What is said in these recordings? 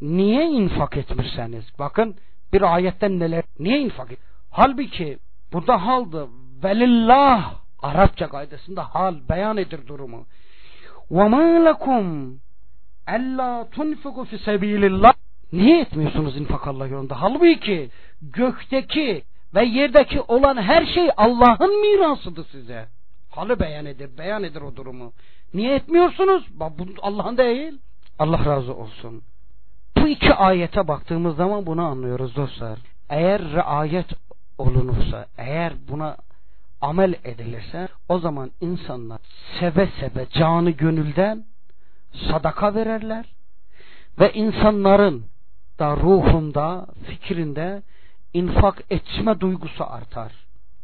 niye infak etmirseniz, bakın bir ayetten neler, niye infak et? Halbuki burada haldı, velillah Arapça kaydasında hal beyan edir durumu. وَمَا لَكُمْ اَلَّا تُنْفِقُوا فِي سَب۪يلِ اللّٰهِ. Niye etmiyorsunuz infak Allah yolunda? Halbuki gökteki ve yerdeki olan her şey Allah'ın mirasıdır size. Halı beyan edir o durumu. Niye etmiyorsunuz? Bu Allah'ın değil. Allah razı olsun. Bu iki ayete baktığımız zaman bunu anlıyoruz dostlar. Eğer riayet olunursa, eğer buna amel edilirse, o zaman insanlar seve seve canı gönülden sadaka verirler ve insanların da ruhunda, fikrinde infak etme duygusu artar.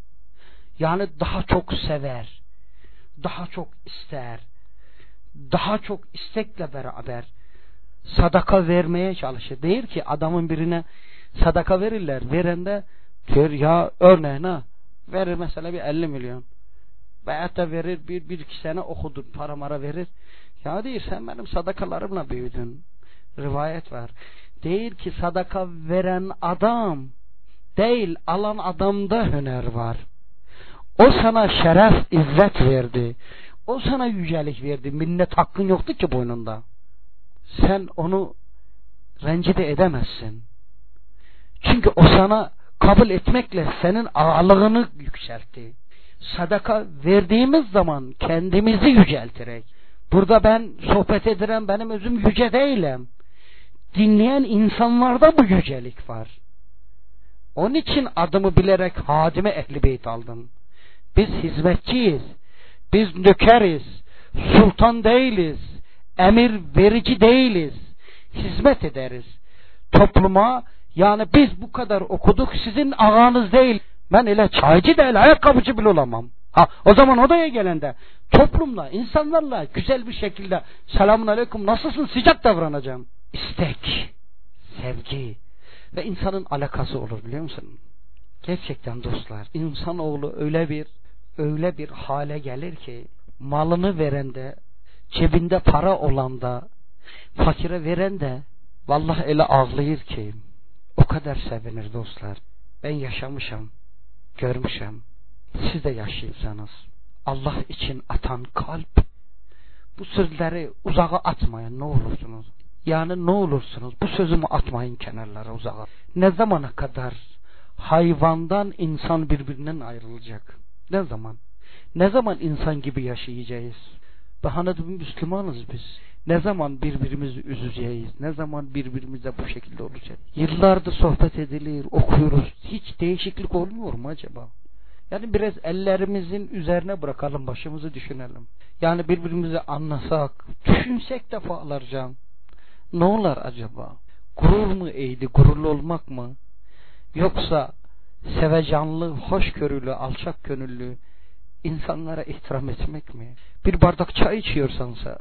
Yani daha çok sever, daha çok ister, daha çok istekle beraber sadaka vermeye çalışır. Değil ki adamın birine sadaka verirler. Veren de diyor ya örneğine verir mesela bir 50 milyon. Veyahut da verir bir iki sene okudur, para mara verir. Ya değil sen benim sadakalarımla büyüdün. Rivayet var. Değil ki sadaka veren adam değil, alan adamda hüner var. O sana şeref, izzet verdi. O sana yücelik verdi. Minnet hakkın yoktu ki boynunda. Sen onu rencide edemezsin. Çünkü o sana kabul etmekle senin ağırlığını yükseltti. Sadaka verdiğimiz zaman kendimizi yücelterek. Burada ben sohbet ederim, benim özüm yüce değilim. Dinleyen insanlarda bu yücelik var. Onun için adımı bilerek Hadime Ehl-i Beyt aldım. Biz hizmetçiyiz. Biz nökeriz. Sultan değiliz. Emir verici değiliz. Hizmet ederiz. Topluma, yani biz bu kadar okuduk, sizin ağanız değil. Ben öyle çaycı değil, ayakkabıcı bile olamam. O zaman odaya gelende toplumla, insanlarla güzel bir şekilde selamun aleyküm, nasılsın, sıcak davranacağım. İstek, sevgi ve insanın alakası olur, biliyor musun? Gerçekten dostlar, insanoğlu öyle bir hale gelir ki malını veren de, cebinde para olan da, fakire veren de vallahi öyle ağlayır ki o kadar sevinir dostlar. Ben yaşamışım, görmüşüm. Siz de yaşayırsanız Allah için atan kalp, bu sözleri uzağa atmayın ne olursunuz. Yani ne olursunuz bu sözümü atmayın kenarlara, uzağa. Ne zamana kadar hayvandan insan birbirinden ayrılacak? Ne zaman? Ne zaman insan gibi yaşayacağız? Bahane Müslümanız biz. Ne zaman birbirimizi üzeceğiz? Ne zaman birbirimize bu şekilde olacak? Yıllardır sohbet edilir, okuyoruz. Hiç değişiklik olmuyor mu acaba? Yani biraz ellerimizin üzerine bırakalım, başımızı düşünelim. Yani birbirimizi anlasak, düşünsek defalarca. Ne olur acaba? Gurur mu eğdi, gururlu olmak mı? Yoksa sevecanlı, hoşgörülü, alçak gönüllü insanlara ihtiram etmek mi? Bir bardak çay içiyorsansa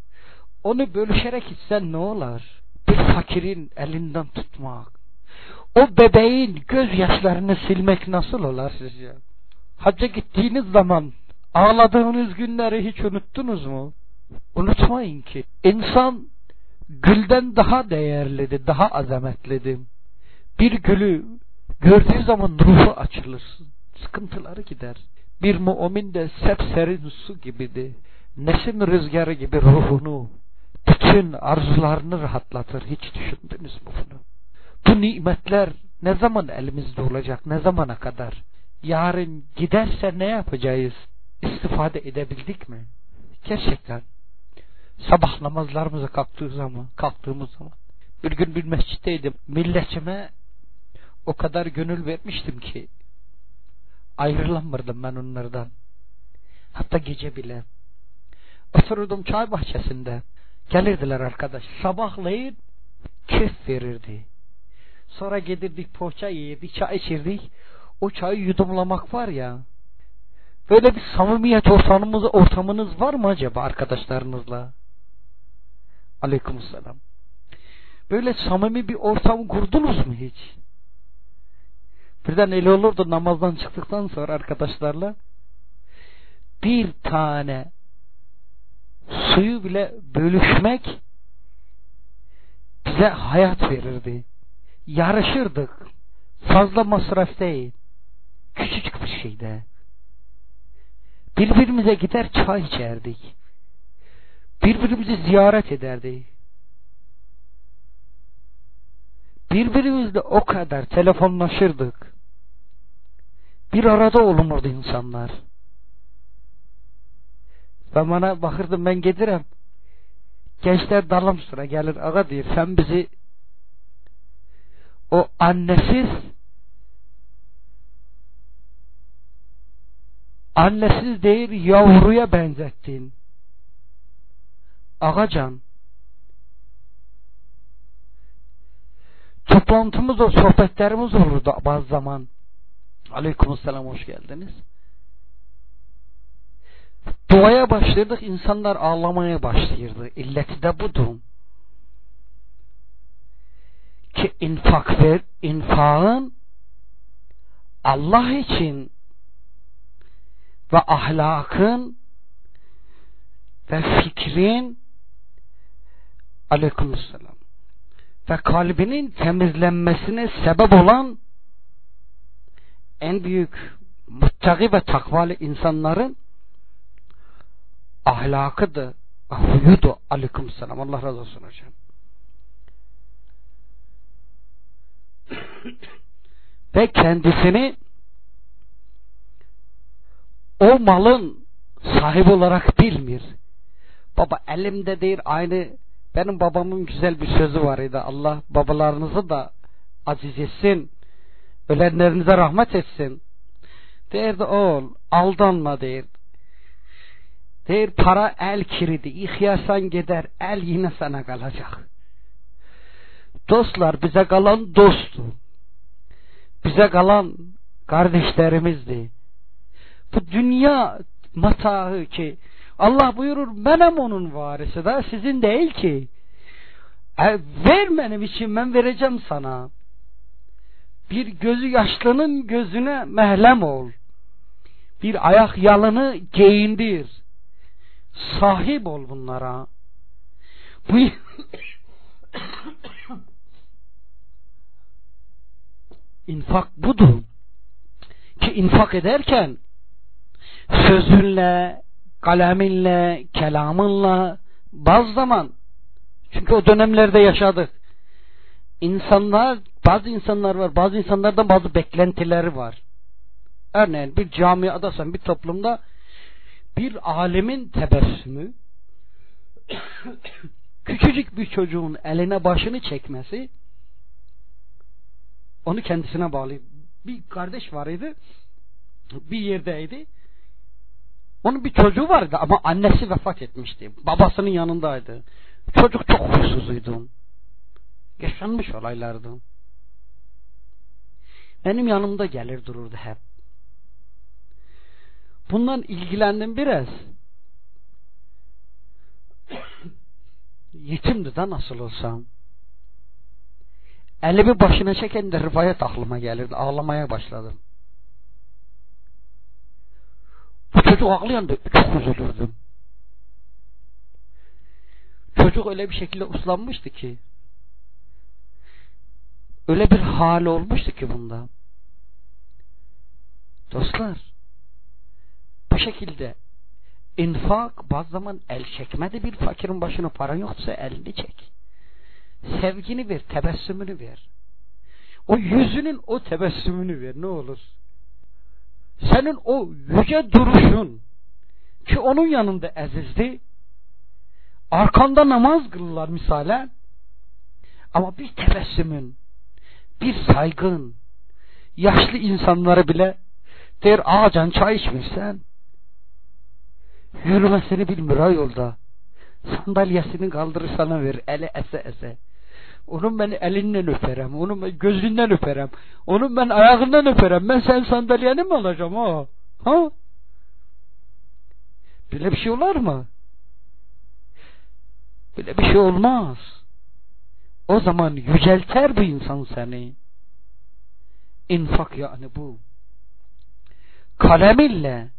onu bölüşerek içsen ne olur? Bir fakirin elinden tutmak, o bebeğin gözyaşlarını silmek nasıl olur sizce? Hacca gittiğiniz zaman ağladığınız günleri hiç unuttunuz mu? Unutmayın ki insan gülden daha değerlidir, daha azametlidir. Bir gülü gördüğü zaman ruhu açılır, sıkıntıları gider. Bir mümin de sepserin su gibidir. Nesim rüzgarı gibi ruhunu, bütün arzularını rahatlatır. Hiç düşündünüz mü bunu? Bu nimetler ne zaman elimizde olacak? Ne zamana kadar? Yarın giderse ne yapacağız? İstifade edebildik mi? Gerçekten. Sabah namazlarımıza kalktığımız zaman bir gün bir mescitteydim. Milletime o kadar gönül vermiştim ki ayrılamırdım ben onlardan. Hatta gece bile. Otururdum çay bahçesinde. Gelirdiler arkadaş. Sabahlayıp kef verirdi. Sonra gelirdik, poğaça yerdik, çay içirdik. O çayı yudumlamak var ya. Böyle bir samimiyet ortamınız var mı acaba arkadaşlarınızla? Aleykümselam. Böyle samimi bir ortam kurdunuz mu hiç? Birden öyle olurdu, namazdan çıktıktan sonra arkadaşlarla bir tane suyu bile bölüşmek bize hayat verirdi. Yarışırdık. Fazla masraf değil. Küçücük bir şeyde. Birbirimize gider çay içerdik. Birbirimizi ziyaret ederdik. Birbirimizle o kadar telefonlaşırdık. Bir arada olunurdu insanlar. Ben bana bakırdım, ben gelirim. Gençler dalım sıra gelir, ağa diyor, sen bizi o annesiz değil yavruya benzettin. Ağacan. Toplantımız, o sohbetlerimiz olurdu bazı zaman. Aleykümselam, hoş geldiniz. Duaya başladık, insanlar ağlamaya başlıyordu. İlleti de budur. Ki infakın Allah için ve ahlakın ve fikrin, aleykümselam, ve kalbinin temizlenmesine sebep olan en büyük muttaki ve takvalı insanların ahlakıdır, huyudur. Aleykümselam. Allah razı olsun hocam. Ve kendisini o malın sahibi olarak bilmir. Baba elimde değil, aynı benim babamın güzel bir sözü var idi. Allah babalarınızı da aziz etsin, ölenlerinize rahmet etsin. Derdi oğul, aldanma derdi. Der, para el kiridi, ihyasan gider, el yine sana kalacak. Dostlar, bize kalan dosttu. Bize kalan kardeşlerimizdi. Bu dünya matahı ki Allah buyurur, benim onun varisi da sizin değil ki. Ver benim için, ben vereceğim sana. Bir gözü yaşlının gözüne mehlem ol. Bir ayak yalını giyindir. Sahip ol bunlara. Bu infak budur. Ki infak ederken sözünle, kaleminle, kelamınla, bazı zaman, çünkü o dönemlerde yaşadık. Bazı insanlar var, bazı insanlardan bazı beklentileri var. Örneğin bir camiadasan, bir toplumda bir alemin tebessümü, küçücük bir çocuğun eline başını çekmesi, onu kendisine bağlı. Bir kardeş vardı, bir yerdeydi. Onun bir çocuğu vardı ama annesi vefat etmişti. Babasının yanındaydı. Çocuk çok huysuzuydu. Yaşanmış olaylardı. Benim yanımda gelir dururdu hep. Bundan ilgilendim biraz. Yetimdi de nasıl olsam. Elimi başına çeken de rivayet aklıma gelirdi. Ağlamaya başladım. Bu çocuk ağlayan da çok üzülürdüm. Çocuk öyle bir şekilde uslanmıştı ki, öyle bir hal olmuştu ki bunda. Dostlar, bu şekilde infak bazı zaman el çekmedi. Bir fakirin başına paran yoksa elini çek. Sevgini ver, tebessümünü ver. O yüzünün o tebessümünü ver, ne olur. Senin o yüce duruşun ki onun yanında azizdi. Arkanda namaz kılırlar misalen. Ama bir tebessümün, bir saygın, yaşlı insanlara bile der, ağacan çay içmişsen, yürümesini bilmiyor ha yolda. Sandalyesini kaldırır sana ver, eli ese ese. Onun ben elinden öperem, onun ben gözünden öperem, onun ben ayağından öperem. Ben sen sandalyeni mi alacağım ha? Ha? Böyle bir şey olur mu? Böyle bir şey olmaz. O zaman yücelter bu insan seni. İnfak yani bu. Kaleminle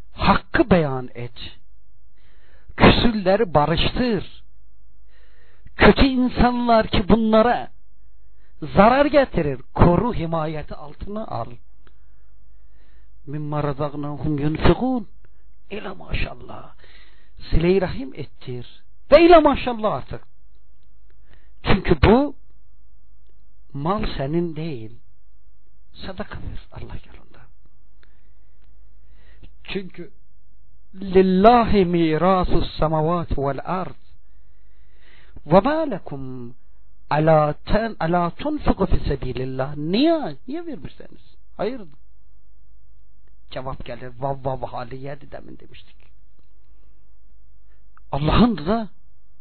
hakkı beyan et. Küsürleri barıştır. kötü insanlar ki bunlara zarar getirir, koru, himayeti altına al. Mimma razaqnahum yunfiqun. İle maşallah. Sile-i rahim ettir. Ve ile maşallah artık. Çünkü bu mal senin değil. Sadaka ver Allah yolunda. Çünkü lillahi mirasus semavat vel ard. Ve ma lekum ala tunfiqu fi sebilillah. Niye vermişseniz? Hayırdır? Cevap gelir. Vav haliyedi demin demiştik. Allah'ın da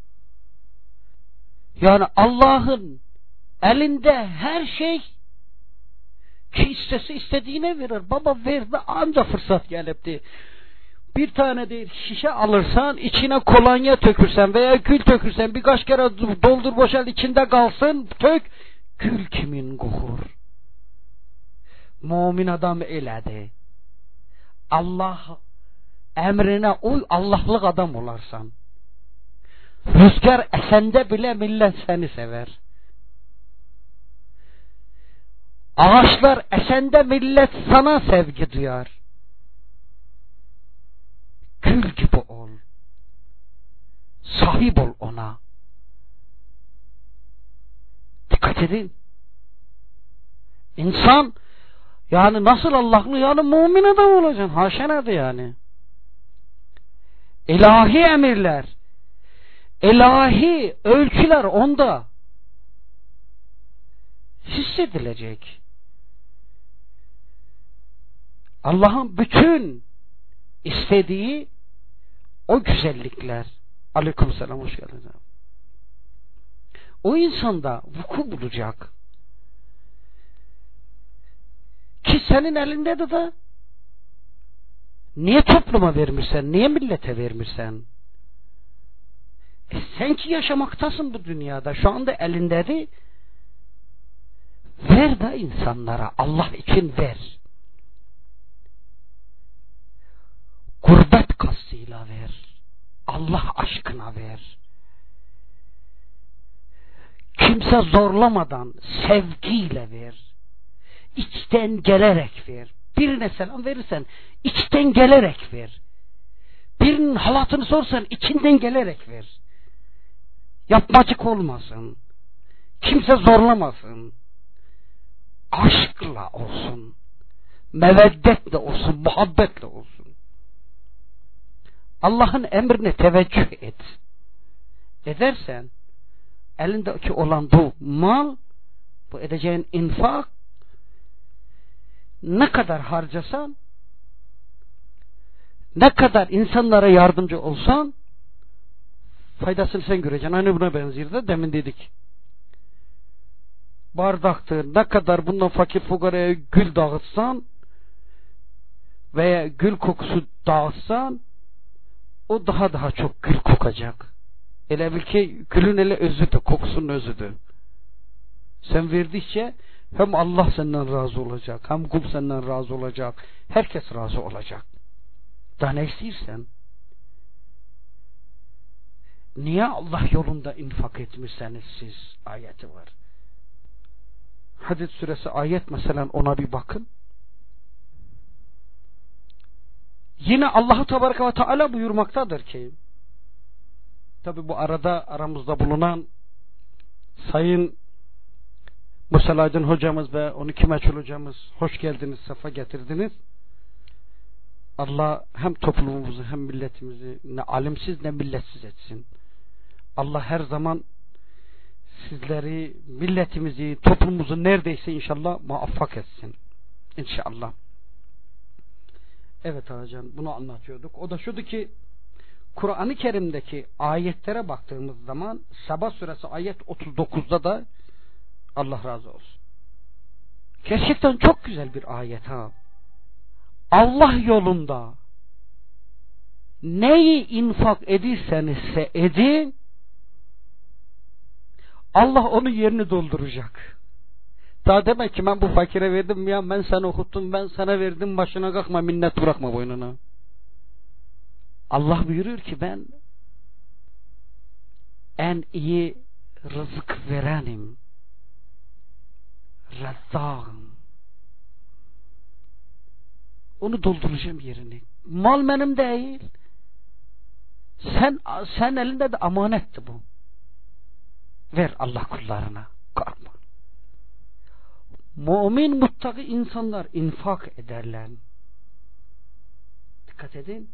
yani Allah'ın elinde her şey ki istese istediğine verir. Baba verdi anca fırsat gelipti. Bir tane değil şişe alırsan içine kolonya tökürsen veya gül tökürsen birkaç kere doldur boşalt içinde kalsın tök gül kimin kokur. Mümin adam eledi. Allah emrine uy Allah'lık adam olarsan. Rüzgar esende bile millet seni sever. Ağaçlar esende millet sana sevgi duyar. Gül gibi ol. Sahip ol ona. Dikkat edin. İnsan yani nasıl Allah'lı yani mümin adam olacaksın. Haşa nerede yani? İlahi emirler, ilahi ölçüler onda hissedilecek. Allah'ın bütün istediği o güzellikler. Aleykümselam, hoş geldiniz. O insanda vuku bulacak. Ki senin elinde de niye topluma vermişsen, niye millete vermişsen? Sen ki yaşamaktasın bu dünyada. Şu anda elinde de ver de insanlara. Allah için ver. Gurbet kastıyla ver. Allah aşkına ver. Kimse zorlamadan sevgiyle ver. İçten gelerek ver. Birine selam verirsen içten gelerek ver. Birinin halatını sorsan içinden gelerek ver. Yapmacık olmasın. Kimse zorlamasın. Aşkla olsun. Meveddetle olsun. Muhabbetle olsun. Allah'ın emrine teveccüh et. Edersen elindeki olan bu mal, bu edeceğin infak, ne kadar harcasan, ne kadar insanlara yardımcı olsan faydasını sen göreceksin. Aynı buna benziyor da demin dedik. Bardaktır, ne kadar bundan fakir fukaraya gül dağıtsan veya gül kokusu dağıtsan o daha çok gül kokacak. Ele bil ki gülün ele özüdür, kokusunun özüdür. Sen verdikçe hem Allah senden razı olacak, hem kul senden razı olacak, herkes razı olacak. Daha ne istiyorsan? Niye Allah yolunda infak etmişseniz siz? Ayeti var. Hadid suresi ayet mesela, ona bir bakın. Yine Allah-u Tebareke ve Teala buyurmaktadır ki, tabi bu arada aramızda bulunan Sayın Musa Aydın hocamız ve 12 meçhul hocamız, hoş geldiniz, sefa getirdiniz. Allah hem toplumumuzu hem milletimizi ne alimsiz ne milletsiz etsin. Allah her zaman sizleri, milletimizi, toplumumuzu neredeyse inşallah muvaffak etsin. İnşallah. Evet hocam, bunu anlatıyorduk. O da şudur ki, Kur'an-ı Kerim'deki ayetlere baktığımız zaman Sabah suresi ayet 39'da da Allah razı olsun. Gerçekten çok güzel bir ayet ha. Allah yolunda neyi infak edirseniz edin, Allah onun yerini dolduracak. Daha demek ki ben bu fakire verdim ya, ben sana okuttum, ben sana verdim, başına kalkma, minnet bırakma boynuna. Allah buyuruyor ki ben en iyi rızık verenim, Rezzağım. Onu dolduracağım yerini. Mal benim değil. Sen elinde de amanetti bu. Ver Allah kullarına. Korkma. Mümin muttaki insanlar infak ederler. Dikkat edin.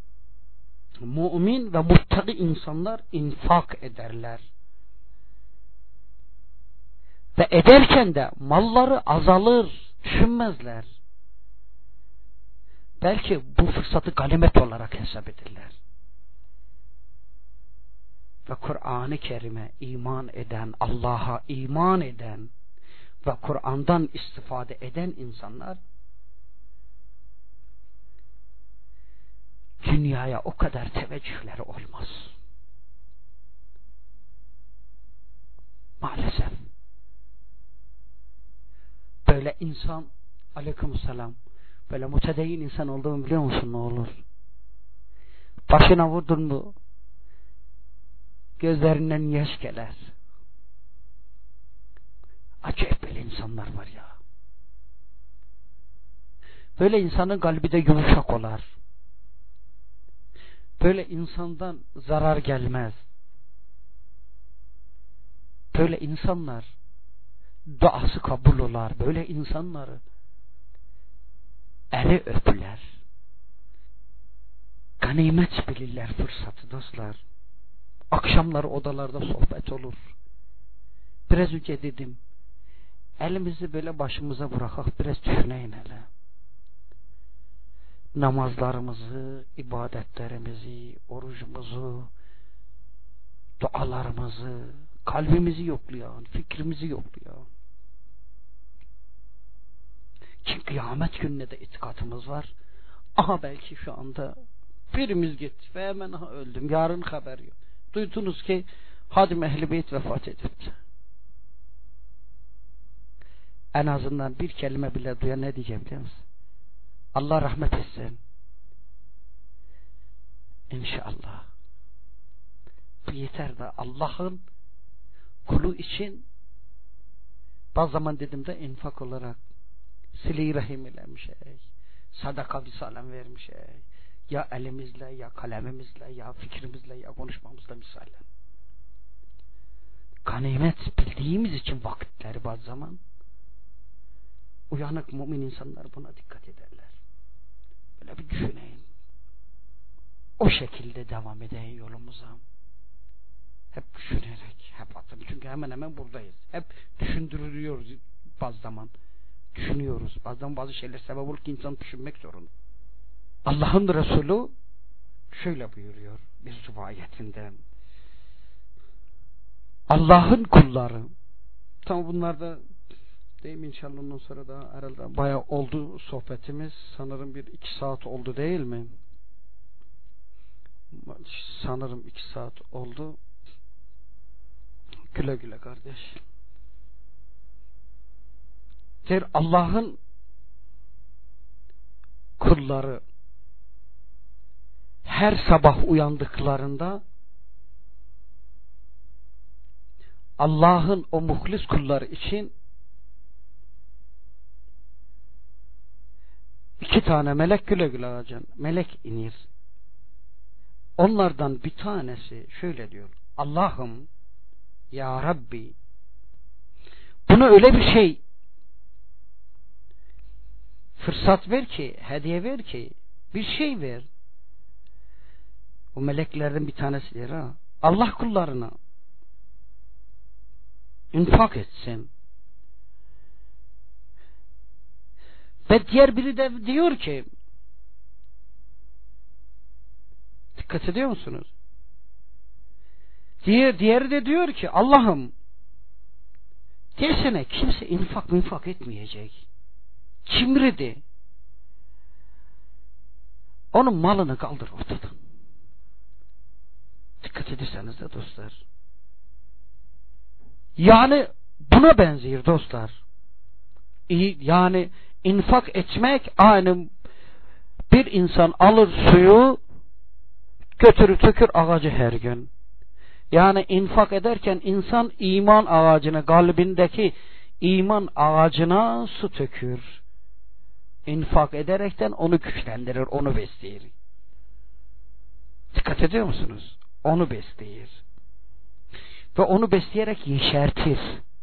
Mümin ve muttaki insanlar infak ederler. Ve ederken de malları azalır, düşünmezler. Belki bu fırsatı ganimet olarak hesap ederler. Ve Kur'an-ı Kerim'e iman eden, Allah'a iman eden ve Kur'an'dan istifade eden insanlar dünyaya o kadar teveccühleri olmaz. Maalesef. Böyle insan, aleykümselam, böyle mütedeyyin insan olduğumu biliyor musun ne olur? Başına vurdun mu gözlerinden yaş gelir. Acayip böyle insanlar var ya. Böyle insanın kalbi de yumuşak olar. Böyle insandan zarar gelmez. Böyle insanlar duası kabul olar. Böyle insanları eli öpüler. Ganimet bilirler fırsatı dostlar. Akşamları odalarda sohbet olur. Biraz önce dedim, elimizi böyle başımıza bırakak biraz düşüneyin hele. Namazlarımızı, ibadetlerimizi, orucumuzu, dualarımızı, kalbimizi yoklayan, fikrimizi yoklayan. Ki kıyamet gününe de itikatımız var. Aha belki şu anda birimiz gitti ve hemen öldüm. Yarın haber yok. Duydunuz ki Hadim Ehl-i Beyt vefat etti. En azından bir kelime bile duyan ne diyeceğim biliyor musun? Allah rahmet etsin. İnşallah. Bu yeter de Allah'ın kulu için bazı zaman dedim de infak olarak sile-i rahim ile bir şey, sadaka visalem vermiş şey, ya elimizle, ya kalemimizle, ya fikrimizle, ya konuşmamızla misalen. Ganimet bildiğimiz için vakitleri bazı zaman uyanık mümin insanlar buna dikkat ederler. Böyle bir düşüneyin. O şekilde devam edeyin yolumuza. Hep düşünerek, hep atın. Çünkü hemen hemen buradayız. Hep düşündürüyoruz bazı zaman. Düşünüyoruz. Bazen bazı şeyler sebep olur ki insan düşünmek zorunda. Allah'ın Resulü şöyle buyuruyor bir rivayetinde. Allah'ın kulları. Tamam bunlar da değil mi inşallah ondan sonra da herhalde bayağı oldu sohbetimiz. Sanırım 1-2 saat oldu değil mi? Sanırım 2 saat oldu. Güle güle kardeş. Allah'ın kulları her sabah uyandıklarında Allah'ın o muhlis kulları için 2 tane melek güle güle ağacan melek inir. Onlardan bir tanesi şöyle diyor. Allah'ım ya Rabbi bunu öyle bir şey fırsat ver ki, hediye ver ki, bir şey ver. O meleklerden bir tanesi der ha. Allah kullarına infak etsin. Ve diğer biri de diyor ki, dikkat ediyor musunuz? Diğeri de diyor ki Allah'ım desene kimse infak etmeyecek. Cimridi. Onun malını kaldır ortadan. Dikkat ederseniz de dostlar. Yani buna benziyor dostlar. Yani infak etmek aynı bir insan alır suyu götürür tökür ağacı her gün. Yani infak ederken insan iman ağacına, kalbindeki iman ağacına su tökür. İnfak ederekten onu güçlendirir, onu besleyir. Dikkat ediyor musunuz? Onu besleyir. Ve onu besleyerek yeşertir.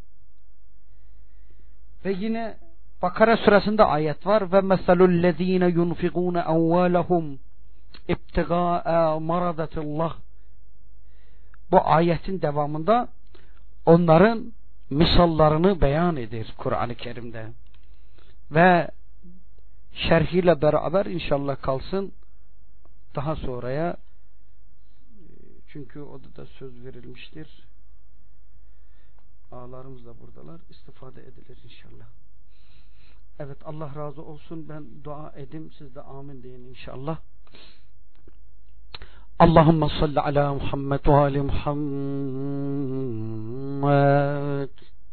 Ve yine Bakara suresinde ayet var. Ve meselullezine yunfikune evvalahum ibtigaa maradatillah. Bu ayetin devamında onların misallarını beyan edir Kur'an-ı Kerim'de. Ve şerhiyle beraber inşallah kalsın daha sonraya, çünkü odada söz verilmiştir. Ağalarımız da buradalar, istifade edilir inşallah. Evet, Allah razı olsun, ben dua edeyim, siz de amin deyin inşallah. Allahümme salli ala Muhammed ve ali Muhammed.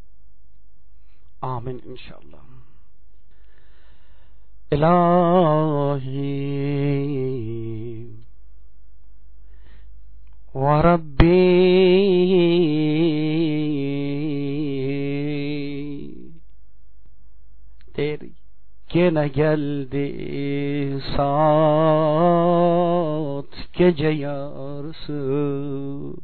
Amin inşallah. İlahi ve Rabbi der, gene geldi saat gece yarısı.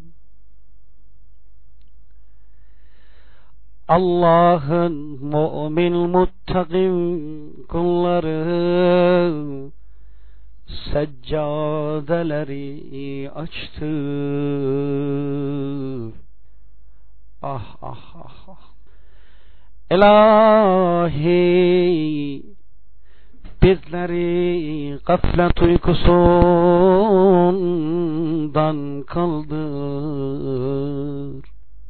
Allah'ın mümin muttakin kulları seccadeleri açtı. Ah ah ah ah. İlahi, bizleri gaflet uykusundan kaldır.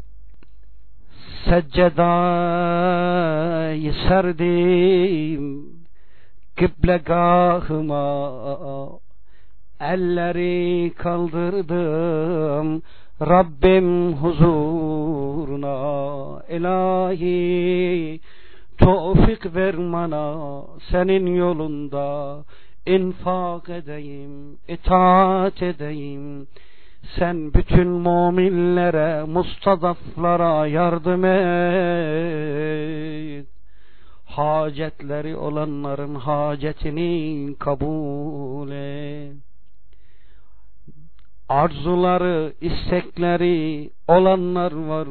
Seccedayı serdim kıblegahıma, elleri kaldırdım Rabbim huzuruna. İlahi, tevfik ver bana, senin yolunda infak edeyim, itaat edeyim. Sen bütün müminlere, mustazaflara yardım et. Hacetleri olanların hacetini kabul et. Arzuları, istekleri olanlar var.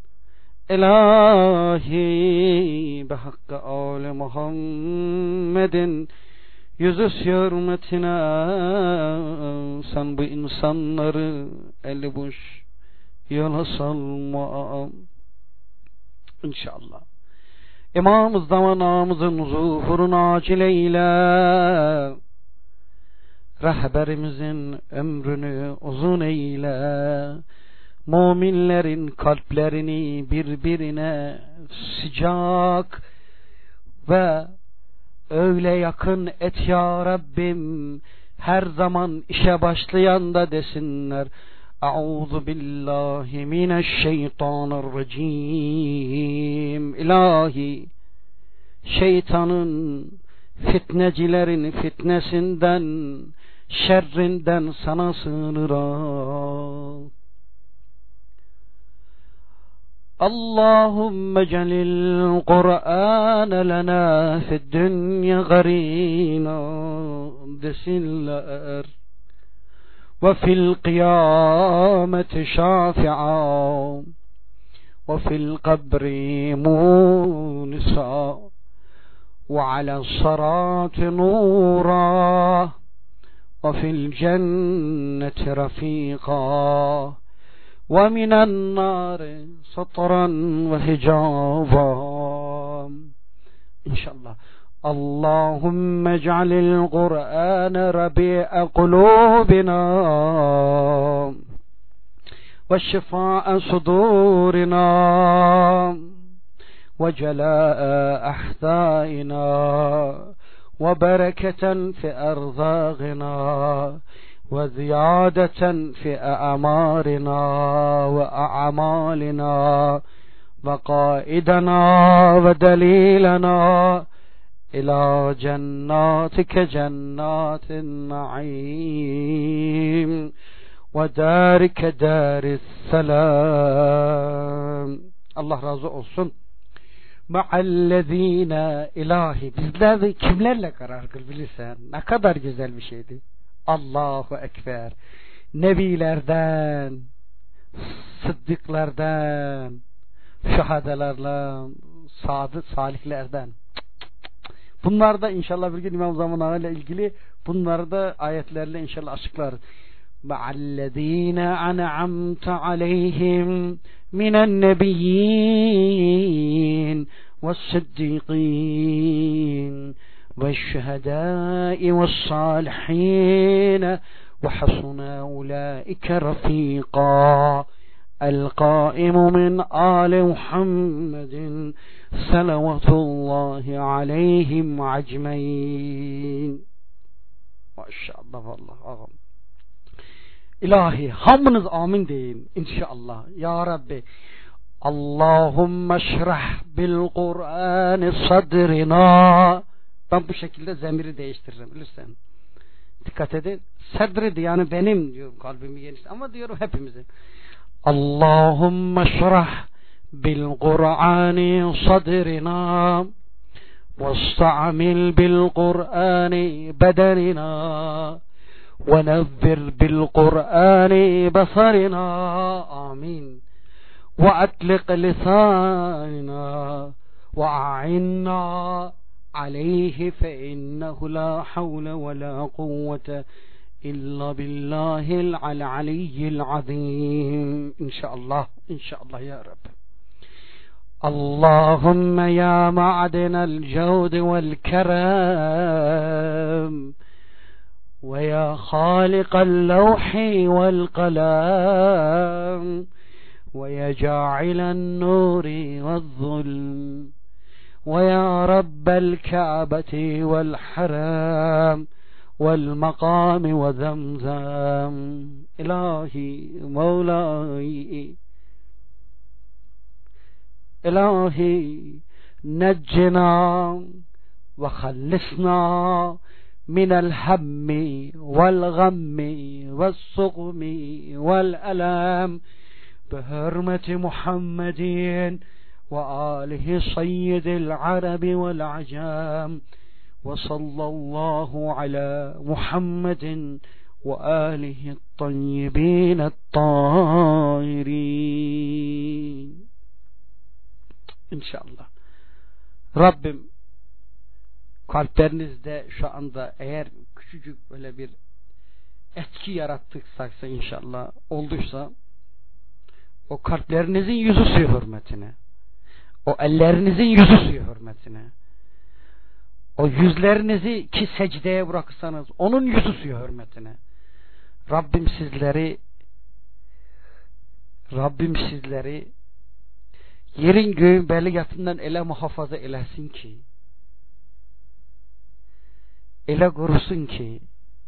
İlahi, be hakkı âli Muhammed'in yüzüs hürmetine sen bu insanları eli boş yola salma inşallah. İmam-ı zamanımızın zuhurunu acil eyle, rehberimizin ömrünü uzun eyle, müminlerin kalplerini birbirine sıcak ve öyle yakın et ya Rabbim, her zaman işe başlayan da desinler Euzu billahi mineşşeytanirracim. İlahi, şeytanın, fitnecilerin fitnesinden, şerrinden sana sığınırım. Allahümme celil Kur'an lena fid dünya garina desinler ve fil kıyameti şafi'a ve fil kabri munisa ve ala sarati nura ve fil cenneti rafika ومن النار سطرا وحجابا إن شاء الله. اللهم اجعل القرآن ربيع قلوبنا والشفاء صدورنا وجلاء أحزاننا وبركة في أرزاقنا وزيادة في أعمارنا وأعمالنا وقائدنا ودليلنا إلى جناتك جنات النعيم ودارك دار السلام. Allah razı olsun. Ma'allezine ilahi. Bizler de kimlerle karar kıl bilirsen. Ne kadar güzel bir şeydi. Allahu Ekber. Nebilerden, sıddıklardan, şehadalarla, sadık salihlerden. Bunlar da inşallah bir gün İmam Zaman ile ilgili bunları da ayetlerle inşallah açıklar. Ma'allezine an'amte aleyhim minen nebiyyin ve's-sıddıkîn ve'ş-şehedâi ve's-sâlihîn وحسن أولئك رفيقا القائم من آل محمد صلوات الله عليهم أجمعين. Maşallah vallahi ağam. İlahi hamınız amin deyin inşallah. Ya Rabbi Allahümme şrah bil Kur'an sadrina. Ben bu şekilde zemiri değiştiririm lütfen. Dikkat edin. Sadridi yani benim diyorum kalbimi geniş ama diyorum hepimizin. Allahümme şrah bil Kur'an sadrina واستعمل بالقرآن بدننا ونذر بالقرآن بصرنا آمين وأطلق لساننا وأعنا عليه فإنه لا حول ولا قوة إلا بالله العلي العظيم. إن شاء الله يا رب. اللهم يا معدن الجود والكرم ويا خالق اللوح والقلم ويا جاعل النور والظلم ويا رب الكعبة والحرام والمقام وزمزم إلهي مولاي إلهي نجنا وخلصنا من الهم والغم والسقم والألم بحرمة محمد وآله سيد العرب والعجام وصلى الله على محمد وآله الطيبين الطاهرين. İnşallah. Rabbim kalplerinizde şu anda eğer küçücük böyle bir etki yarattıksa inşallah olduysa o kalplerinizin yüzü suyu hürmetine, o ellerinizin yüzü suyu hürmetine, o yüzlerinizi ki secdeye bırakırsanız onun yüzü suyu hürmetine Rabbim sizleri yerin göğün beliyatından ele muhafaza eləsin ki, ele korusun ki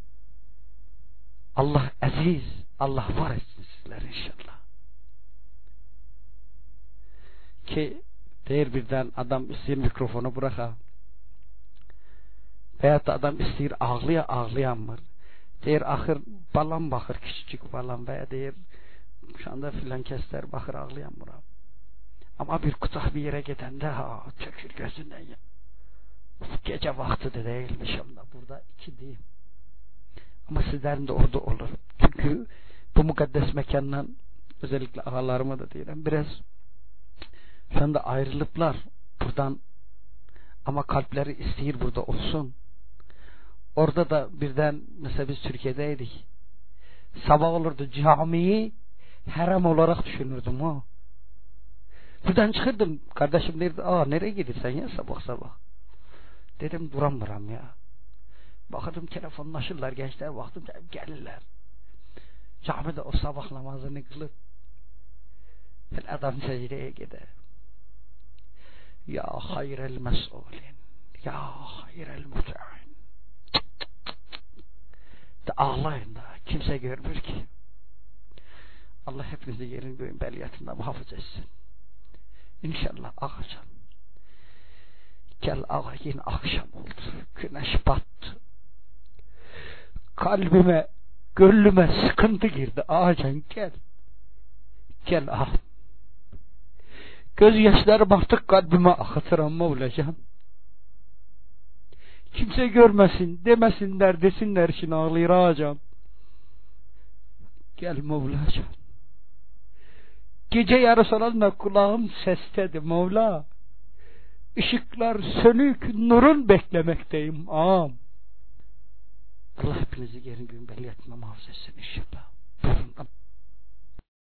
Allah aziz, Allah var etsin sizler inşallah. Ki deyir birden adam istiyor mikrofonu bıraka veyahut da adam istiyor ağlayan var. Deyir ahır balam bakır küçücük balam veya deyir şu anda filan kesler bakır ağlayan bura. Ama bir kutah bir yere gidende ha çökür gözünden ya. Gece vakti de değilmiş ama burada 2 değil. Ama sizlerin de orada olur. Çünkü bu mukaddes mekandan özellikle ağalarıma da diyelim biraz şu anda ayrılıplar buradan ama kalpleri istiyor burada olsun. Orada da birden mesela biz Türkiye'deydik. Sabah olurdu camiyi haram olarak düşünürdüm o. Buradan çıkırdım. Kardeşim derdi, nereye gidiyorsun ya sabah? Dedim duramıram ya. Bakardım telefonlaşırlar gençler, baktım gelirler. Camide o sabah namazını kılıp adam secdeye gider. Ya hayrel mes'ulin, ya hayrel muta'in. De ağlayın da kimse görmür ki. Allah hepinizi yerin göğün beliyatında muhafaza etsin. İnşallah ağacım. Gel ağa yine akşam oldu. Güneş battı. Gönlüme sıkıntı girdi. Ağacan gel. Gel ah. Gözyaşlarım artık kalbime akıtıran Mevlacan. Kimse görmesin, demesinler, desinler için ağlayır ağacan. Gel Mevlacan. Gece yarısalarında kulağım sestedir Mevla. Işıklar sönük, nurun beklemekteyim ağam. Allah hepinizi gelin gün belli etme muhafaza etsin inşallah.